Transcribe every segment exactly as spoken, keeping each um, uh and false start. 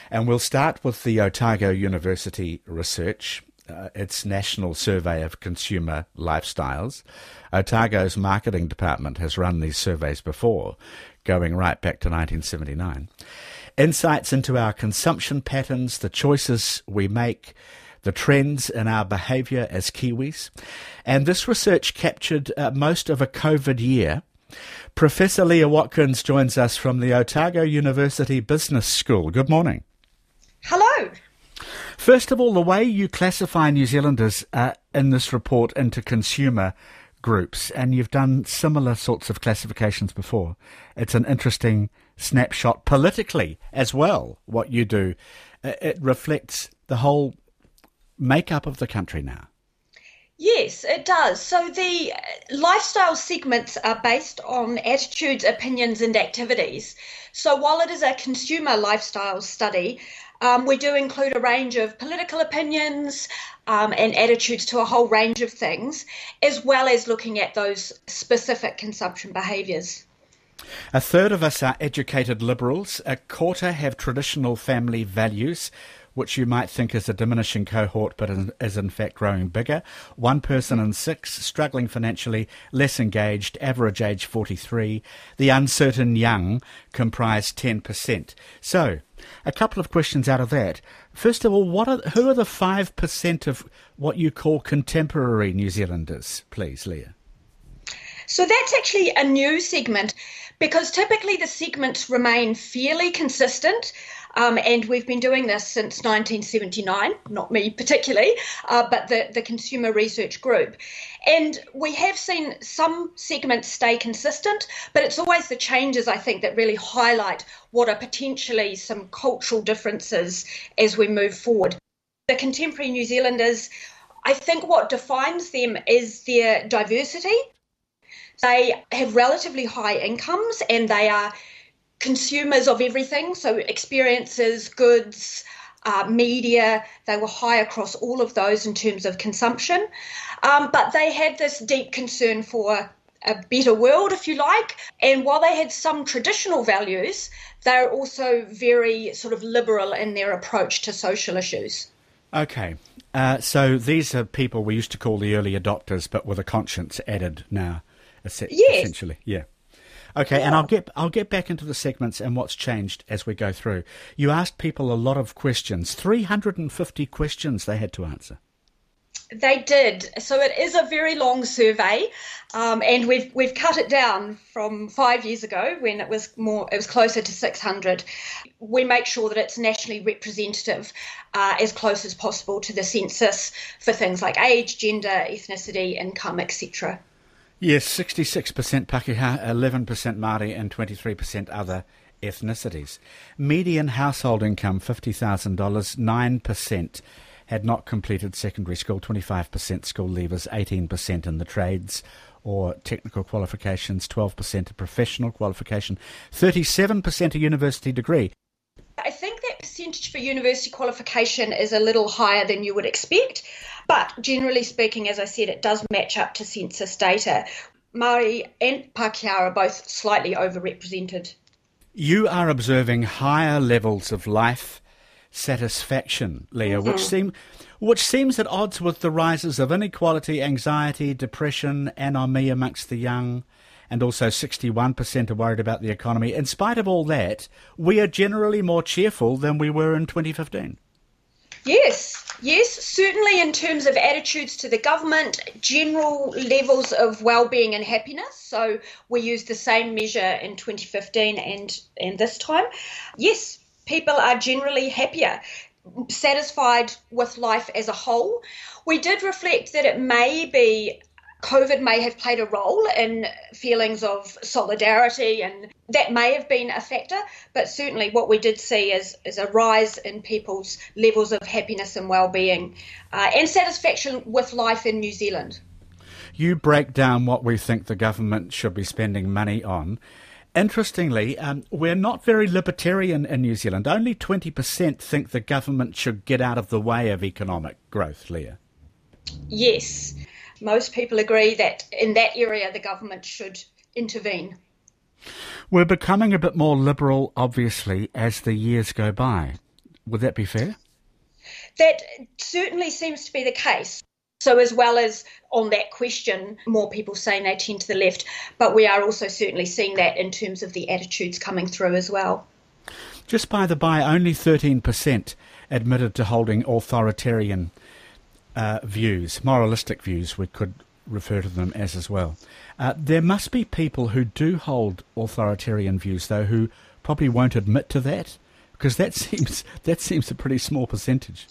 And we'll start with the Otago University research, uh, its National Survey of Consumer Lifestyles. Otago's marketing department has run these surveys before, going right back to nineteen seventy-nine. Insights into our consumption patterns, the choices we make, the trends in our behaviour as Kiwis. And this research captured uh, most of a COVID year. Professor Leah Watkins joins us from the Otago University Business School. Good morning. Hello. First of all, the way you classify New Zealanders uh, in this report into consumer groups, and you've done similar sorts of classifications before. It's an interesting snapshot politically as well, what you do. It reflects the whole makeup of the country now. Yes, it does. So the lifestyle segments are based on attitudes, opinions and activities. So while it is a consumer lifestyle study, um, we do include a range of political opinions um, and attitudes to a whole range of things, as well as looking at those specific consumption behaviours. A third of us are educated liberals. A quarter have traditional family values, which you might think is a diminishing cohort, but is in fact growing bigger. One person in six struggling financially, less engaged, average age forty-three. The uncertain young comprise ten percent. So, a couple of questions out of that. First of all, what are, who are the five percent of what you call contemporary New Zealanders, please, Leah? So that's actually a new segment, because typically the segments remain fairly consistent. Um, and we've been doing this since nineteen seventy-nine, not me particularly, uh, but the, the Consumer Research Group. And we have seen some segments stay consistent, but it's always the changes, I think, that really highlight what are potentially some cultural differences as we move forward. The contemporary New Zealanders, I think what defines them is their diversity. They have relatively high incomes and they are consumers of everything, so experiences, goods, uh, media. They were high across all of those in terms of consumption. Um, but they had this deep concern for a better world, if you like. And while they had some traditional values, they're also very sort of liberal in their approach to social issues. Okay. Uh, so these are people we used to call the early adopters, but with a conscience added now, yes. essentially. Yeah. Okay, yeah. And I'll get I'll get back into the segments and what's changed as we go through. You asked people a lot of questions, three hundred fifty questions they had to answer. They did. So it is a very long survey, um, and we've we've cut it down from five years ago when it was more it was closer to six hundred. We make sure that it's nationally representative, uh, as close as possible to the census for things like age, gender, ethnicity, income, et cetera. Yes, sixty-six percent Pakeha, eleven percent Māori and twenty-three percent other ethnicities. Median household income, fifty thousand dollars, nine percent had not completed secondary school, twenty-five percent school leavers, eighteen percent in the trades or technical qualifications, twelve percent a professional qualification, thirty-seven percent a university degree. I think that percentage for university qualification is a little higher than you would expect, but generally speaking, as I said, it does match up to census data. Māori and Pākehā are both slightly overrepresented. You are observing higher levels of life satisfaction, Leah, mm-hmm. which seem which seems at odds with the rises of inequality, anxiety, depression, anomie amongst the young. And also sixty-one percent are worried about the economy. In spite of all that, we are generally more cheerful than we were in twenty fifteen. Yes, yes, certainly in terms of attitudes to the government, general levels of well-being and happiness. So we used the same measure in twenty fifteen and, and this time. Yes, people are generally happier, satisfied with life as a whole. We did reflect that it may be COVID may have played a role in feelings of solidarity, and that may have been a factor, but certainly what we did see is, is a rise in people's levels of happiness and well-being uh, and satisfaction with life in New Zealand. You break down what we think the government should be spending money on. Interestingly, um, we're not very libertarian in New Zealand. Only twenty percent think the government should get out of the way of economic growth, Leah. Yes. Most people agree that in that area the government should intervene. We're becoming a bit more liberal, obviously, as the years go by. Would that be fair? That certainly seems to be the case. So as well as on that question, more people saying they tend to the left, but we are also certainly seeing that in terms of the attitudes coming through as well. Just by the by, only thirteen percent admitted to holding authoritarian uh, views, moralistic views, we could refer to them as as well. Uh, there must be people who do hold authoritarian views, though, who probably won't admit to that, because that seems that seems a pretty small percentage.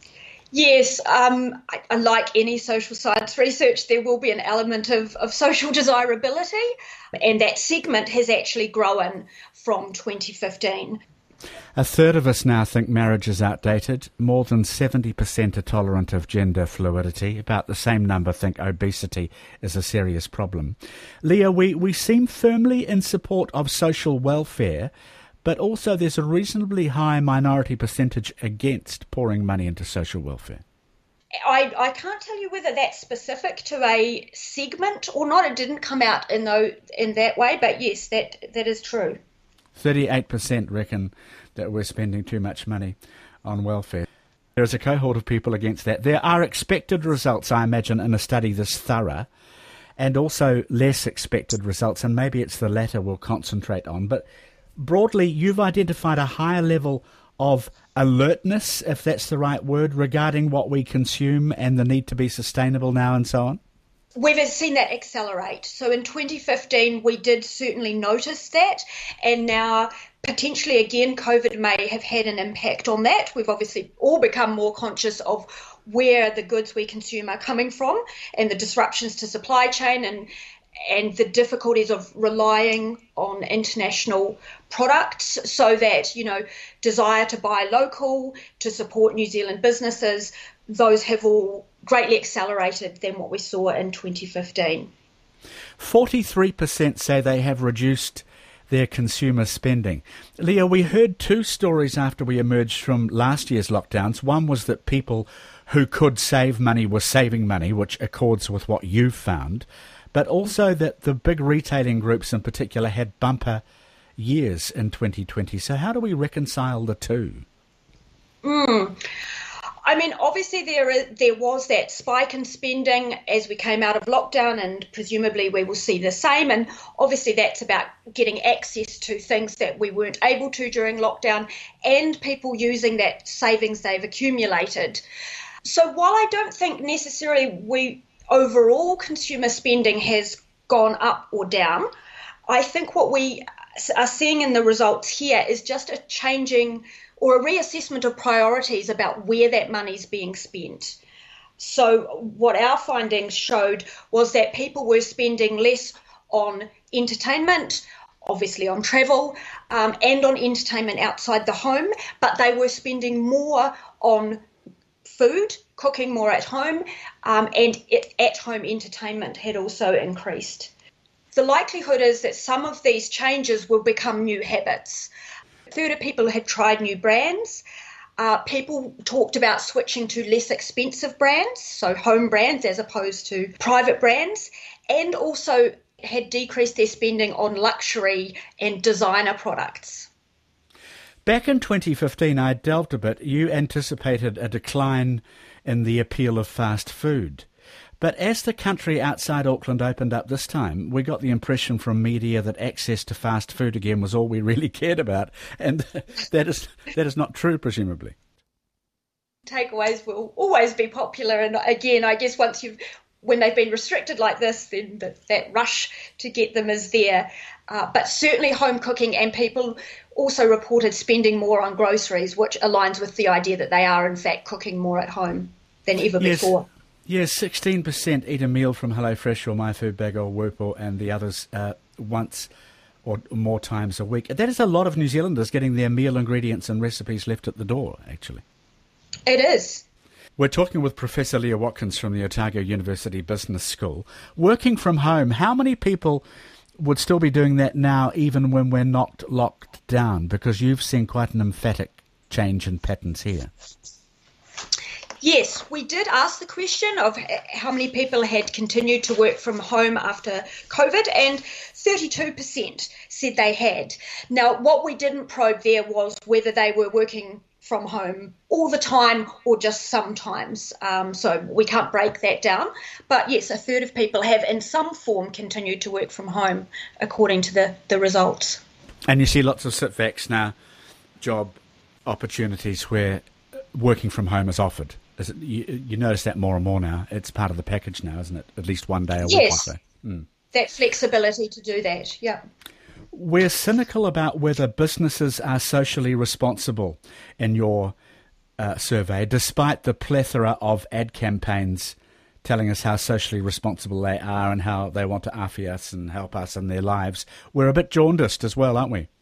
Yes, um, I, like any social science research, there will be an element of, of social desirability, and that segment has actually grown from twenty fifteen. A third of us now think marriage is outdated. More than seventy percent are tolerant of gender fluidity. About the same number think obesity is a serious problem. Leah, we, we seem firmly in support of social welfare, but also there's a reasonably high minority percentage against pouring money into social welfare. I, I can't tell you whether that's specific to a segment or not. It didn't come out in, though, in that way, but yes, that that is true. thirty-eight percent reckon that we're spending too much money on welfare. There is a cohort of people against that. There are expected results, I imagine, in a study this thorough, and also less expected results, and maybe it's the latter we'll concentrate on. But broadly, you've identified a higher level of alertness, if that's the right word, regarding what we consume and the need to be sustainable now and so on? We've seen that accelerate. So in twenty fifteen, we did certainly notice that. And now, potentially, again, COVID may have had an impact on that. We've obviously all become more conscious of where the goods we consume are coming from and the disruptions to supply chain and and the difficulties of relying on international products, so that, you know, desire to buy local, to support New Zealand businesses, those have all greatly accelerated than what we saw in twenty fifteen. forty-three percent say they have reduced their consumer spending. Leah, we heard two stories after we emerged from last year's lockdowns. One was that people who could save money were saving money, which accords with what you've found, but also that the big retailing groups in particular had bumper years in twenty twenty. So how do we reconcile the two? Mm. I mean, obviously there is, there was that spike in spending as we came out of lockdown, and presumably we will see the same. And obviously that's about getting access to things that we weren't able to during lockdown, and people using that savings they've accumulated. So while I don't think necessarily we overall consumer spending has gone up or down, I think what we are seeing in the results here is just a changing or a reassessment of priorities about where that money's being spent. So what our findings showed was that people were spending less on entertainment, obviously on travel, um, and on entertainment outside the home, but they were spending more on food, cooking more at home, um, and it, at-home entertainment had also increased. The likelihood is that some of these changes will become new habits. A third of people had tried new brands. Uh, people talked about switching to less expensive brands, so home brands as opposed to private brands, and also had decreased their spending on luxury and designer products. Back in twenty fifteen, I delved a bit. You anticipated a decline in the appeal of fast food. But as the country outside Auckland opened up this time, we got the impression from media that access to fast food again was all we really cared about. And that is that is not true, presumably. Takeaways will always be popular. And again, I guess once you've, when they've been restricted like this, then the, that rush to get them is there. Uh, but certainly home cooking, and people also reported spending more on groceries, which aligns with the idea that they are in fact cooking more at home than ever yes. before. Yes, sixteen percent eat a meal from HelloFresh or MyFoodBag or Wurpo, and the others uh, once or more times a week. That is a lot of New Zealanders getting their meal ingredients and recipes left at the door, actually. It is. We're talking with Professor Leah Watkins from the Otago University Business School. Working from home, how many people would still be doing that now, even when we're not locked down? Because you've seen quite an emphatic change in patterns here. Yes, we did ask the question of how many people had continued to work from home after COVID, and thirty-two percent said they had. Now, what we didn't probe there was whether they were working from home all the time or just sometimes. Um, so we can't break that down. But yes, a third of people have in some form continued to work from home according to the, the results. And you see lots of sit-vacs now, job opportunities where working from home is offered. Is it, you, you notice that more and more now. It's part of the package now, isn't it? At least one day a week. Yes, mm. that flexibility to do that, yeah. We're cynical about whether businesses are socially responsible in your uh, survey, despite the plethora of ad campaigns telling us how socially responsible they are and how they want to awhi us and help us in their lives. We're a bit jaundiced as well, aren't we?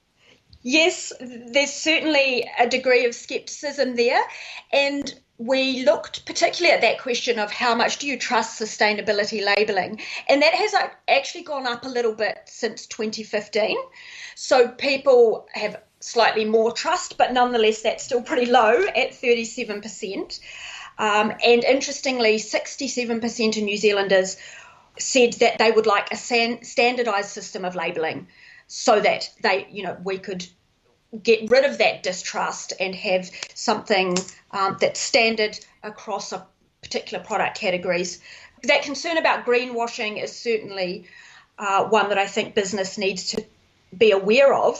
Yes, there's certainly a degree of scepticism there. And we looked particularly at that question of how much do you trust sustainability labelling? And that has actually gone up a little bit since twenty fifteen. So people have slightly more trust, but nonetheless that's still pretty low at thirty-seven percent. Um, and interestingly, sixty-seven percent of New Zealanders said that they would like a san- standardised system of labelling so that they, you know, we could get rid of that distrust and have something um, that's standard across a particular product categories. That concern about greenwashing is certainly uh, one that I think business needs to be aware of.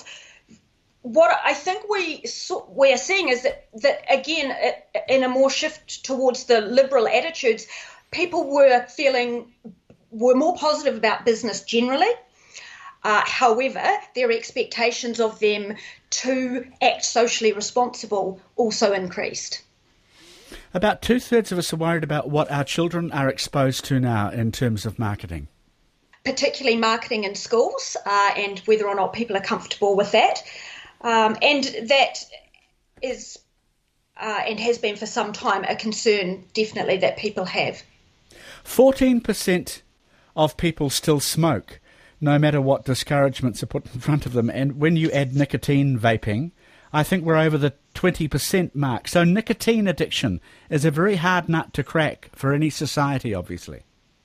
What I think we we are seeing is that, that again, in a more shift towards the liberal attitudes, people were feeling, were more positive about business generally. Uh, however, their expectations of them to act socially responsible also increased. About two-thirds of us are worried about what our children are exposed to now in terms of marketing. Particularly marketing in schools uh, and whether or not people are comfortable with that. Um, and that is, uh, and has been for some time, a concern definitely that people have. fourteen percent of people still smoke, no matter what discouragements are put in front of them. And when you add nicotine vaping, I think we're over the twenty percent mark. So nicotine addiction is a very hard nut to crack for any society, obviously.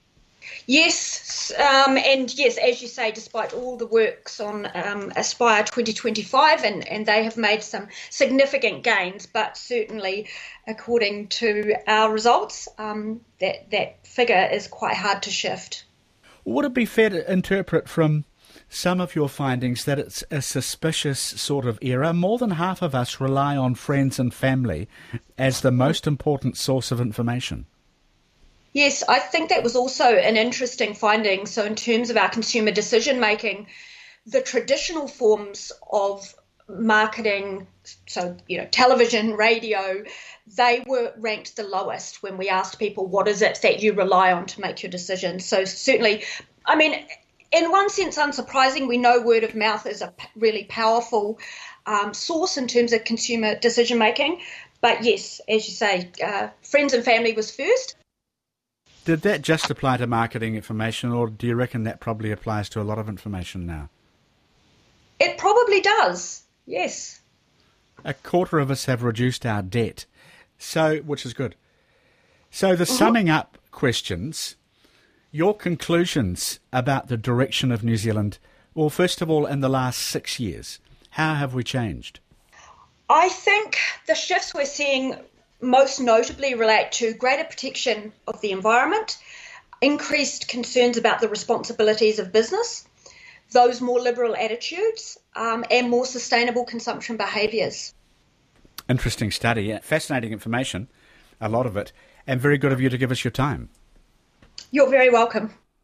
Yes, um, and yes, as you say, despite all the works on um, Aspire twenty twenty-five, and, and they have made some significant gains, but certainly according to our results, um, that, that figure is quite hard to shift. Would it be fair to interpret from some of your findings that it's a suspicious sort of era? More than half of us rely on friends and family as the most important source of information. Yes, I think that was also an interesting finding. So in terms of our consumer decision making, the traditional forms of marketing, so, you know, television, radio, they were ranked the lowest when we asked people, what is it that you rely on to make your decisions? So certainly, I mean, in one sense, unsurprising, we know word of mouth is a really powerful um, source in terms of consumer decision making. But yes, as you say, uh, friends and family was first. Did that just apply to marketing information, or do you reckon that probably applies to a lot of information now? It probably does, yes. A quarter of us have reduced our debt, so which is good. So the Mm-hmm. summing up questions, your conclusions about the direction of New Zealand, well, first of all, in the last six years, how have we changed? I think the shifts we're seeing most notably relate to greater protection of the environment, increased concerns about the responsibilities of business, those more liberal attitudes, um, and more sustainable consumption behaviours. Interesting study, fascinating information, a lot of it, and very good of you to give us your time. You're very welcome.